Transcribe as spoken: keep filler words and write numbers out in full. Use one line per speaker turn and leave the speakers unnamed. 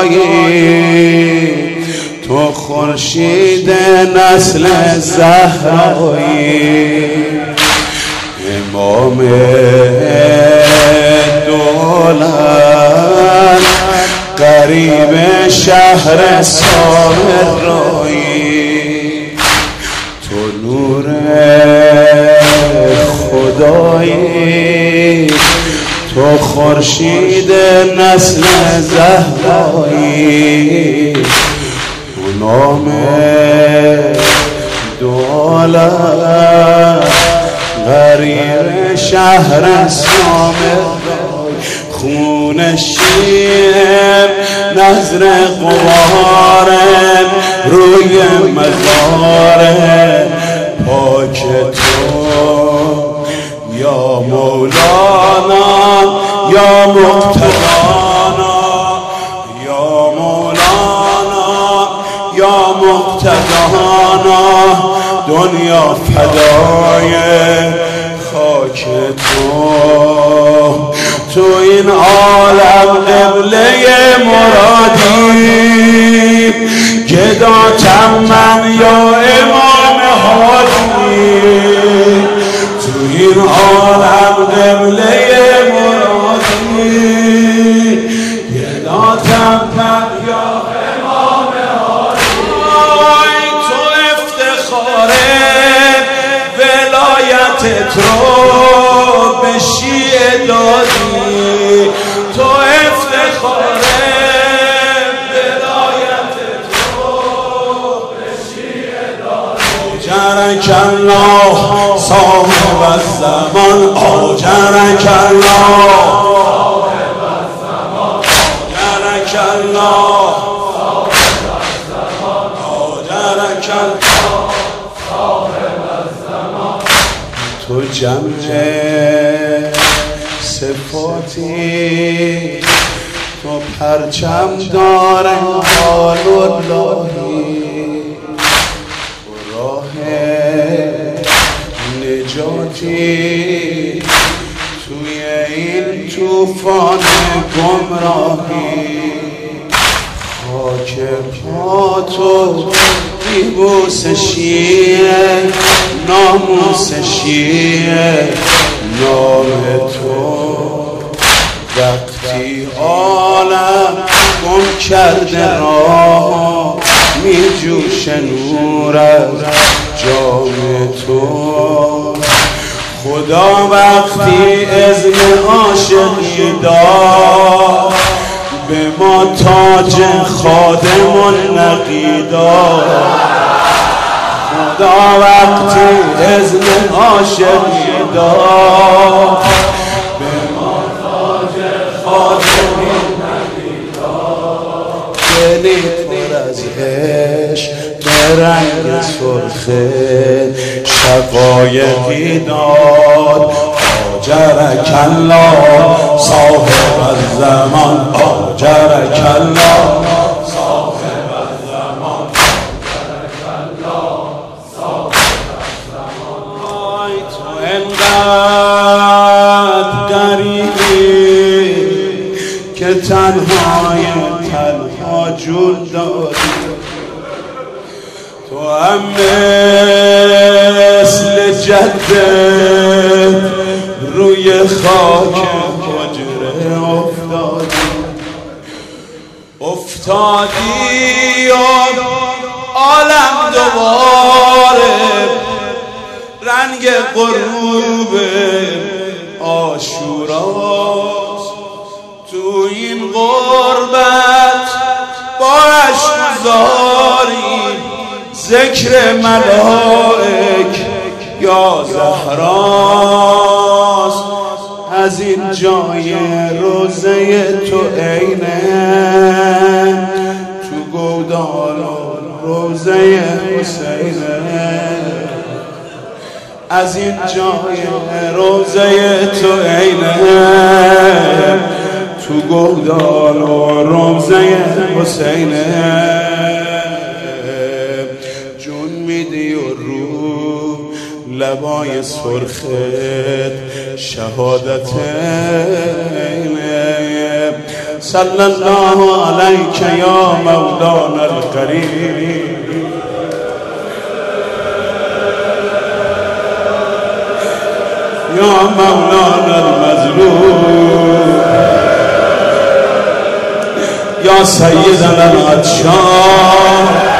خدایی، تو خورشید نسل زهرایی، امام دولت قریب شهر سامرایی، تو نور خدایی، تو خورشید نسل زهرایی، تو نام دولت غریب شهر سامرایی، خون شیر نظر قواره روی مزاره پاک تو یا مولانا یا مقتدانا، یا مولانا یا مقتدانا، دنیا فدای خاک تو، تو این عالم قبله مرادی، گداتم من یا امام هادی، تو این عالم قبله مرادی، گداتم من یا امام هادی، تو افتخاره ولایتت رو به شیعه دادی، تو افتخاره ولایتت رو به شیعه دادی، جرک الله صاحب الزمان، آجرک الله صاحب الزمان، جرک الله صاحب الزمان، آجرک الله صاحب الزمان، تو جمع صفاتی، تو پرچم دار حال اللهی، تو راه نجاتی توی این طوفان گمراهی، خاک پا تو بیبوس شیعه، ناموس شیعه، نام تو وقتی عالم گم کرده راه، می جوش نور از جام تو، خدا وقتی اذن عاشقی داد به ما تاج خادم النقی داد، خدا وقتی اذن عاشقی داد به ما تاج خادم النقی داد، دلی پر از عشق به رنگ سرخه شقایقی داد، آجرک الله صاحب الزمان، آجرک الله صاحب الزمان، آجرک الله صاحب الزمان، آی تو انقدر غریبی که تنهای تنها جون داری، تو هم مثل جدت روی خاک حجره افتادی، افتادی و عالم دوباره رنگ غروب عاشوراست، تو این غربت با عشق زاری ذکر ملائک یا زهراست، از این جای روزه تو عینه، تو گودال روزه حسینه، از این جای روزه تو عینه، تو گودال روزه حسینه، جون میدی و رو لبای سرخت شهادت اینه، صلی الله علیک یا مولانا الکریم یا مولانا المظلوم یا سیدنا العطشان